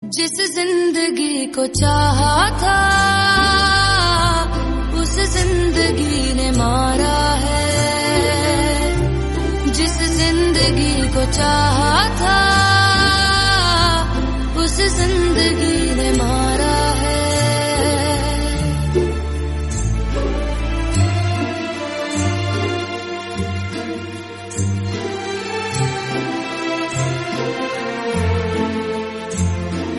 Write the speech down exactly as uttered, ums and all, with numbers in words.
जिस जिंदगी को चाहा था उस जिंदगी ने मारा है। जिस जिंदगी को चाहा था उस जिंदगी